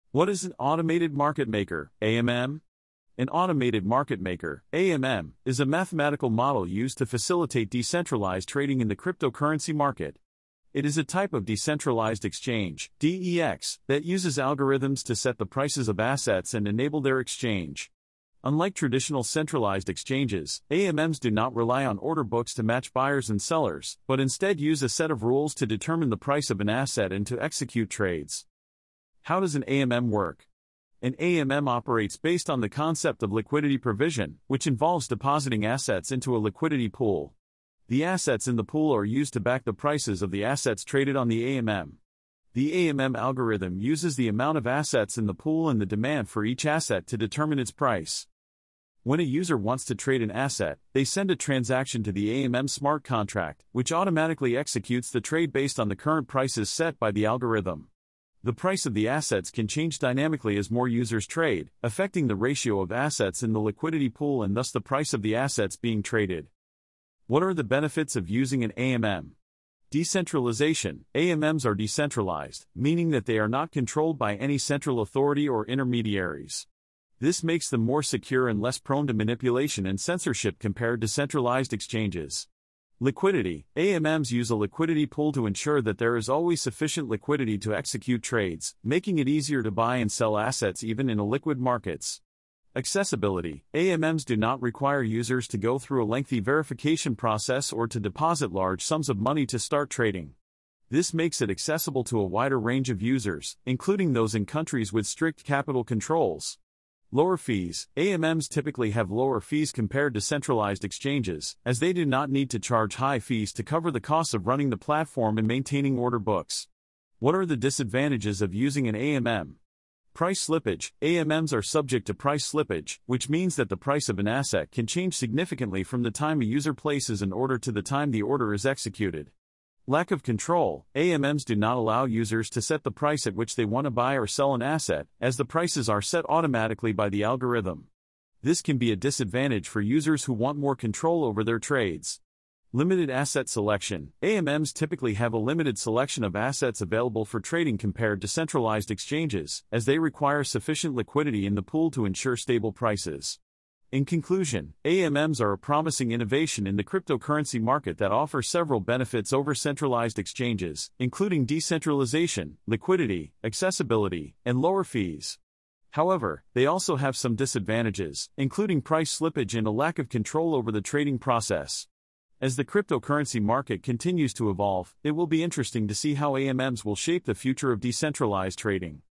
What is an automated market maker, AMM? An automated market maker, AMM, is a mathematical model used to facilitate decentralized trading in the cryptocurrency market. It is a type of decentralized exchange, DEX, that uses algorithms to set the prices of assets and enable their exchange. Unlike traditional centralized exchanges, AMMs do not rely on order books to match buyers and sellers, but instead use a set of rules to determine the price of an asset and to execute trades. How does an AMM work? An AMM operates based on the concept of liquidity provision, which involves depositing assets into a liquidity pool. The assets in the pool are used to back the prices of the assets traded on the AMM. The AMM algorithm uses the amount of assets in the pool and the demand for each asset to determine its price. When a user wants to trade an asset, they send a transaction to the AMM smart contract, which automatically executes the trade based on the current prices set by the algorithm. The price of the assets can change dynamically as more users trade, affecting the ratio of assets in the liquidity pool and thus the price of the assets being traded. What are the benefits of using an AMM? Decentralization. AMMs are decentralized, meaning that they are not controlled by any central authority or intermediaries. This makes them more secure and less prone to manipulation and censorship compared to centralized exchanges. Liquidity. AMMs use a liquidity pool to ensure that there is always sufficient liquidity to execute trades, making it easier to buy and sell assets even in illiquid markets. Accessibility. AMMs do not require users to go through a lengthy verification process or to deposit large sums of money to start trading. This makes it accessible to a wider range of users, including those in countries with strict capital controls. Lower fees. AMMs typically have lower fees compared to centralized exchanges, as they do not need to charge high fees to cover the costs of running the platform and maintaining order books. What are the disadvantages of using an AMM? Price slippage. AMMs are subject to price slippage, which means that the price of an asset can change significantly from the time a user places an order to the time the order is executed. Lack of control. AMMs do not allow users to set the price at which they want to buy or sell an asset, as the prices are set automatically by the algorithm. This can be a disadvantage for users who want more control over their trades. Limited asset selection. AMMs typically have a limited selection of assets available for trading compared to centralized exchanges, as they require sufficient liquidity in the pool to ensure stable prices. In conclusion, AMMs are a promising innovation in the cryptocurrency market that offer several benefits over centralized exchanges, including decentralization, liquidity, accessibility, and lower fees. However, they also have some disadvantages, including price slippage and a lack of control over the trading process. As the cryptocurrency market continues to evolve, it will be interesting to see how AMMs will shape the future of decentralized trading.